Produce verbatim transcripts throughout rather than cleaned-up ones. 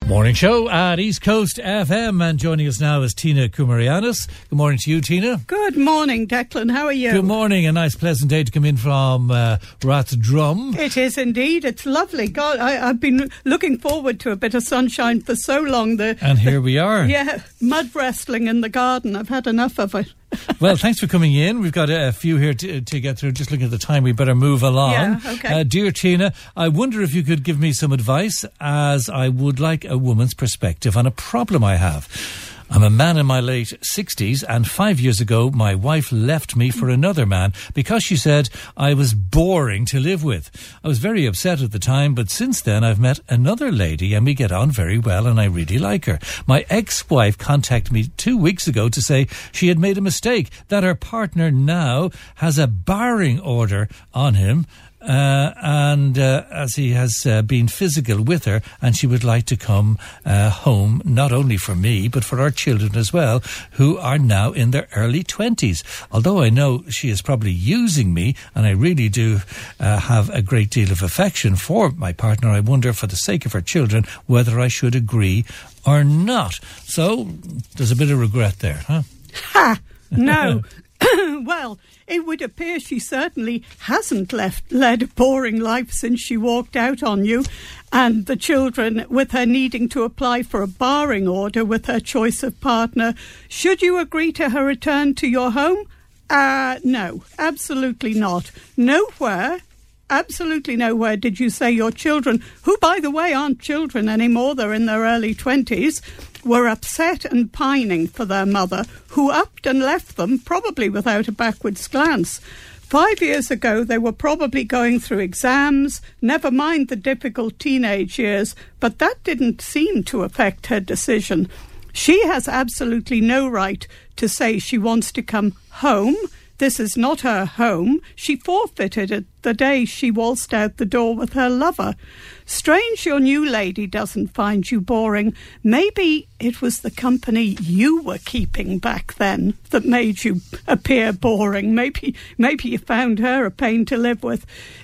Morning show at East Coast F M, and joining us now is Tina Koumarianis. Good morning to you, Tina. Good morning, Declan. How are you? Good morning. A nice, pleasant day to come in from uh, Rathdrum. It is indeed. It's lovely. God, I, I've been looking forward to a bit of sunshine for so long. The, and here we are. Yeah, mud wrestling in the garden. I've had enough of it. Well, thanks for coming in. We've got a, a few here to, to get through. Just looking at the time, we better move along. Yeah, okay. Uh, dear Tina, I wonder if you could give me some advice, as I would like a woman's perspective on a problem I have. I'm a man in my late sixties, and five years ago my wife left me for another man because she said I was boring to live with. I was very upset at the time, but since then I've met another lady and we get on very well and I really like her. My ex-wife contacted me two weeks ago to say she had made a mistake, that her partner now has a barring order on him, Uh, and uh, as he has uh, been physical with her, and she would like to come uh, home, not only for me, but for our children as well, who are now in their early twenties. Although I know she is probably using me, and I really do uh, have a great deal of affection for my partner, I wonder, for the sake of her children, whether I should agree or not. So, there's a bit of regret there, huh? Ha! No. Well, it would appear she certainly hasn't left led a boring life since she walked out on you, and the children, with her needing to apply for a barring order with her choice of partner. Should you agree to her return to your home? Uh, no, absolutely not. Nowhere, absolutely nowhere did you say your children, who, by the way, aren't children anymore, they're in their early twenties, were upset and pining for their mother, who upped and left them, probably without a backwards glance. Five years ago, they were probably going through exams, never mind the difficult teenage years, but that didn't seem to affect her decision. She has absolutely no right to say she wants to come home. This is not her home. She forfeited it the day she waltzed out the door with her lover. Strange your new lady doesn't find you boring. Maybe it was the company you were keeping back then that made you appear boring. Maybe, maybe you found her a pain to live with.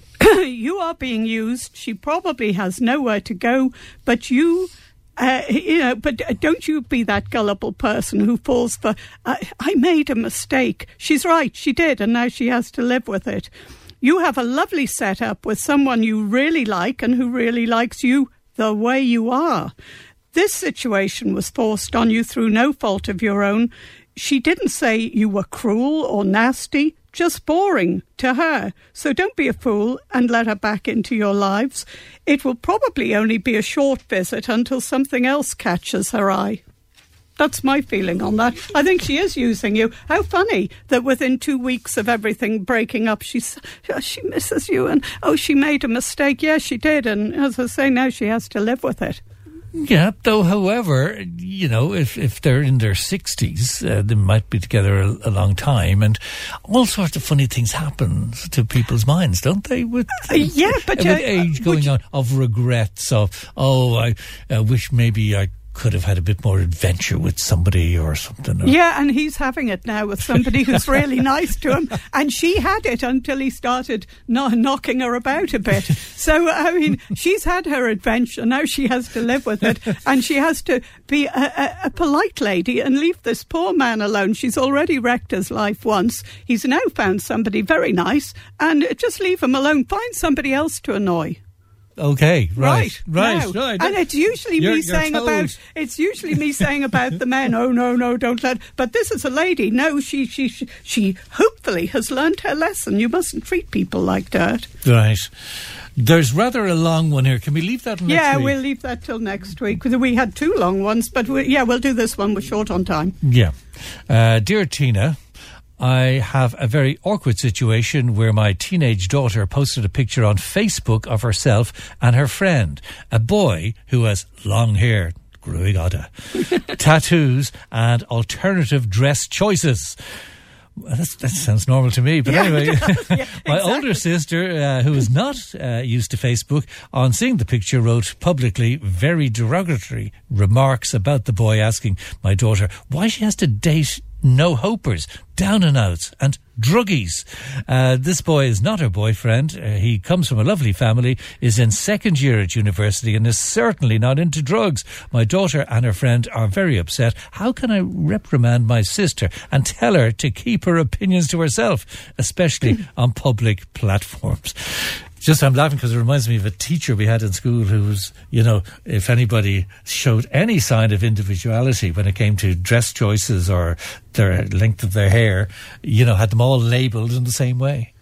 You are being used. She probably has nowhere to go, but you... Uh, you know, but don't you be that gullible person who falls for, uh, I made a mistake. She's right, she did, and now she has to live with it. You have a lovely setup with someone you really like and who really likes you the way you are. This situation was forced on you through no fault of your own. She didn't say you were cruel or nasty, just boring to her. So don't be a fool and let her back into your lives. It will probably only be a short visit until something else catches her eye. That's my feeling on that. I think she is using you. How funny that within two weeks of everything breaking up, she's, she misses you and, oh, she made a mistake. Yes, she did. And as I say, now she has to live with it. Yeah, though, however, you know, if, if they're in their sixties, uh, they might be together a, a long time, and all sorts of funny things happen to people's minds, don't they? With, uh, yeah, but... With uh, age going on, of regrets, of, oh, I uh, wish maybe I could have had a bit more adventure with somebody or something. Or yeah, and he's having it now with somebody who's really nice to him, and she had it until he started no- knocking her about a bit. So, I mean, she's had her adventure, now she has to live with it, and she has to be a, a, a polite lady and leave this poor man alone. She's already wrecked his life once. He's now found somebody very nice, and just leave him alone. Find somebody else to annoy. Okay, right, right, right. right. And it's usually you're, me you're saying told. about it's usually me saying about the men. Oh no, no, don't let. But this is a lady. No, she, she, she, she hopefully has learned her lesson. You mustn't treat people like dirt. Right. There's rather a long one here. Can we leave that next yeah, week? we'll leave that till next week. We had two long ones, but we, yeah, we'll do this one. We're short on time. Yeah. Uh, dear Tina, I have a very awkward situation where my teenage daughter posted a picture on Facebook of herself and her friend, a boy who has long hair, gruigada, tattoos and alternative dress choices. Well, that's, that sounds normal to me, but yeah, anyway, yeah, my exactly. older sister, uh, who is not uh, used to Facebook, on seeing the picture wrote publicly very derogatory remarks about the boy, asking my daughter why she has to date no-hopers, down-and-outs and druggies. Uh, this boy is not her boyfriend. Uh, he comes from a lovely family, is in second year at university and is certainly not into drugs. My daughter and her friend are very upset. How can I reprimand my sister and tell her to keep her opinions to herself, especially on public platforms? Just, I'm laughing because it reminds me of a teacher we had in school who was, you know, if anybody showed any sign of individuality when it came to dress choices or their length of their hair, you know, had them all labelled in the same way.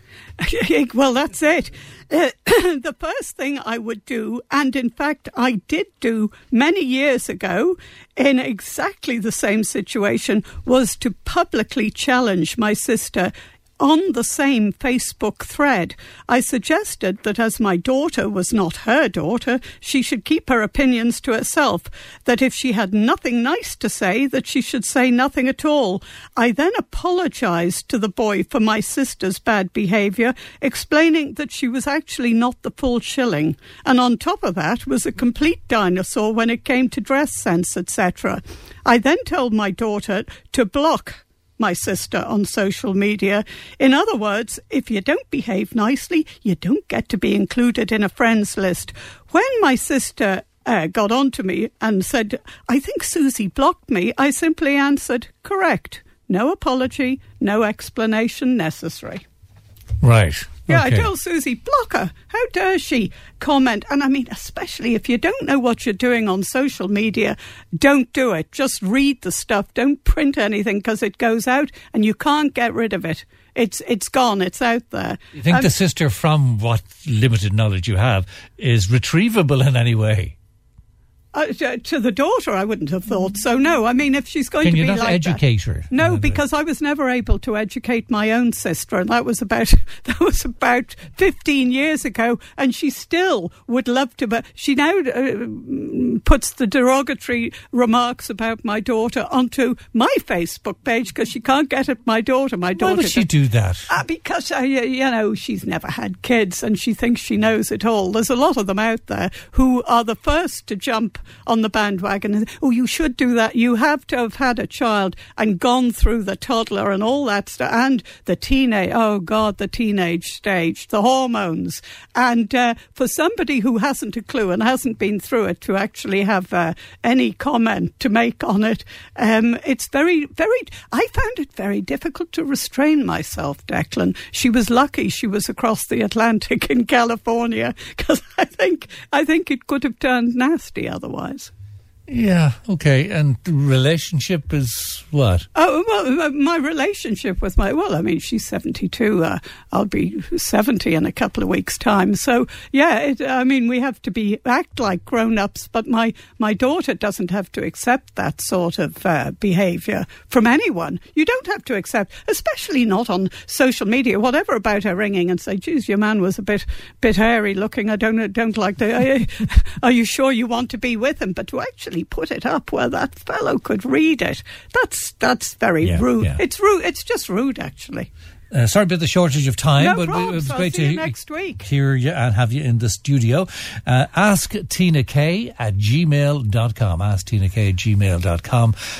Well, that's it. Uh, the first thing I would do, and in fact I did do many years ago in exactly the same situation, was to publicly challenge my sister on the same Facebook thread. I suggested that as my daughter was not her daughter, she should keep her opinions to herself, that if she had nothing nice to say, that she should say nothing at all. I then apologised to the boy for my sister's bad behaviour, explaining that she was actually not the full shilling, and on top of that was a complete dinosaur when it came to dress sense, et cetera. I then told my daughter to block my sister on social media. In other words, if you don't behave nicely, you don't get to be included in a friends list. When my sister uh, got on to me and said, I think Susie blocked me, I simply answered, correct. No apology, no explanation necessary. Right. Yeah, okay. I told Susie, block her. How dare she comment? And I mean, especially if you don't know what you're doing on social media, don't do it. Just read the stuff. Don't print anything because it goes out and you can't get rid of it. It's it's gone. It's out there. You think um, the sister, from what limited knowledge you have, is retrievable in any way? Uh, to, to the daughter, I wouldn't have thought so. No, I mean, if she's going Can to you be not like educate that, her? no, because I was never able to educate my own sister, and that was about that was about fifteen years ago. And she still would love to, but she now uh, puts the derogatory remarks about my daughter onto my Facebook page because she can't get at my daughter. My daughter. Why would she do that? Uh, because uh, you know, she's never had kids, and she thinks she knows it all. There's a lot of them out there who are the first to jump on the bandwagon and, oh, you should do that. You have to have had a child and gone through the toddler and all that stuff, and the teenage, oh God, the teenage stage, the hormones. And uh, for somebody who hasn't a clue and hasn't been through it to actually have uh, any comment to make on it, um, it's very, very, I found it very difficult to restrain myself, Declan. She was lucky she was across the Atlantic in California, because I think, I think it could have turned nasty otherwise. Yeah, okay. And the relationship is what? Oh, well, my relationship with my... Well, I mean, she's seventy-two. Uh, I'll be seventy in a couple of weeks' time. So, yeah, it, I mean, we have to be act like grown-ups, but my, my daughter doesn't have to accept that sort of uh, behaviour from anyone. You don't have to accept, especially not on social media, whatever about her ringing and say, geez, your man was a bit bit hairy looking. I don't, don't like the... Are you sure you want to be with him? But to actually put it up where that fellow could read it, that's that's very yeah, rude. Yeah. It's rude. It's just rude, actually. Uh, sorry about the shortage of time, no but problems. it was I'll great see to you next week. hear you and have you in the studio. Uh, ask Tina K at gmail dot com. Ask Tina K at gmail dot com.